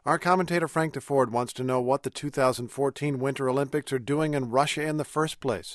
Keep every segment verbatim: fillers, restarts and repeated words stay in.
Our commentator Frank DeFord wants to know what the two thousand fourteen Winter Olympics are doing in Russia in the first place.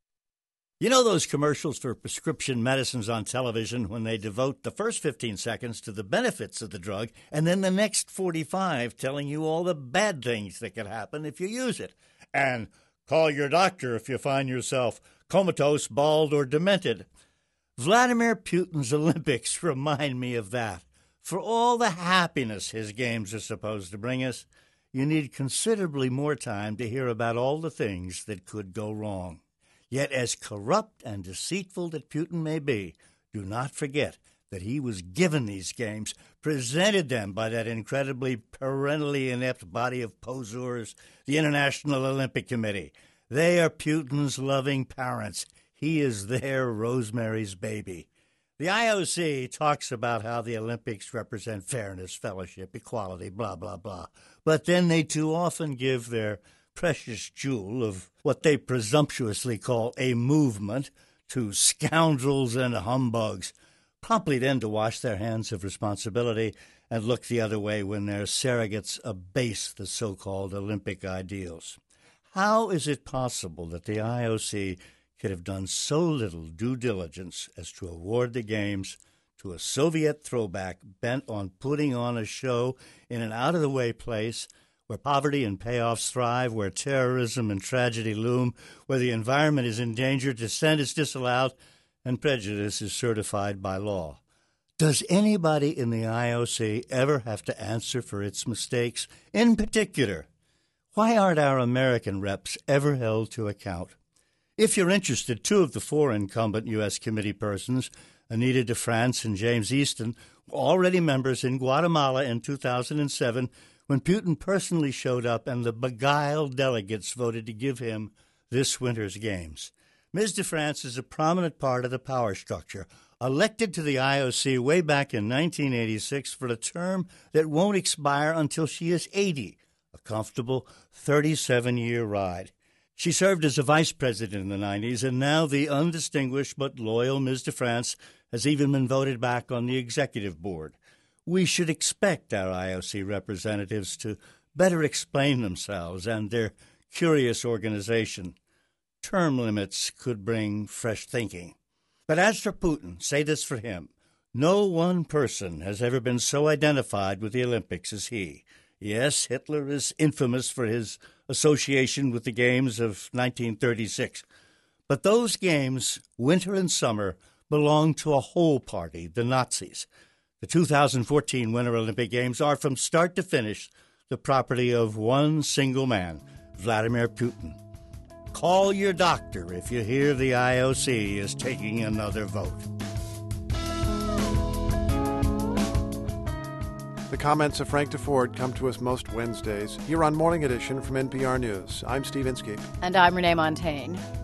You know those commercials for prescription medicines on television when they devote the first fifteen seconds to the benefits of the drug and then the next forty-five telling you all the bad things that could happen if you use it? And call your doctor if you find yourself comatose, bald, or demented. Vladimir Putin's Olympics remind me of that. For all the happiness his games are supposed to bring us, you need considerably more time to hear about all the things that could go wrong. Yet as corrupt and deceitful that Putin may be, do not forget that he was given these games, presented them by that incredibly perennially inept body of poseurs, the International Olympic Committee. They are Putin's loving parents. He is their Rosemary's baby. The I O C talks about how the Olympics represent fairness, fellowship, equality, blah, blah, blah. But then they too often give their precious jewel of what they presumptuously call a movement to scoundrels and humbugs, promptly then to wash their hands of responsibility and look the other way when their surrogates abase the so-called Olympic ideals. How is it possible that the I O C could have done so little due diligence as to award the Games to a Soviet throwback bent on putting on a show in an out-of-the-way place where poverty and payoffs thrive, where terrorism and tragedy loom, where the environment is endangered, dissent is disallowed, and prejudice is certified by law? Does anybody in the I O C ever have to answer for its mistakes? In particular, why aren't our American reps ever held to account? If you're interested, two of the four incumbent U S committee persons, Anita DeFrance and James Easton, were already members in Guatemala in two thousand seven when Putin personally showed up and the beguiled delegates voted to give him this winter's Games. Miz DeFrance is a prominent part of the power structure, elected to the I O C way back in nineteen eighty-six for a term that won't expire until she is eighty, a comfortable thirty-seven-year ride. She served as a vice president in the nineties, and now the undistinguished but loyal Miz DeFrance has even been voted back on the executive board. We should expect our I O C representatives to better explain themselves and their curious organization. Term limits could bring fresh thinking. But as for Putin, say this for him, no one person has ever been so identified with the Olympics as he. Yes, Hitler is infamous for his association with the Games of nineteen thirty-six. But those games, winter and summer, belong to a whole party, the Nazis. The two thousand fourteen Winter Olympic Games are, from start to finish, the property of one single man, Vladimir Putin. Call your doctor if you hear the I O C is taking another vote. The comments of Frank DeFord come to us most Wednesdays here on Morning Edition from N P R News. I'm Steve Inskeep. And I'm Renee Montagne.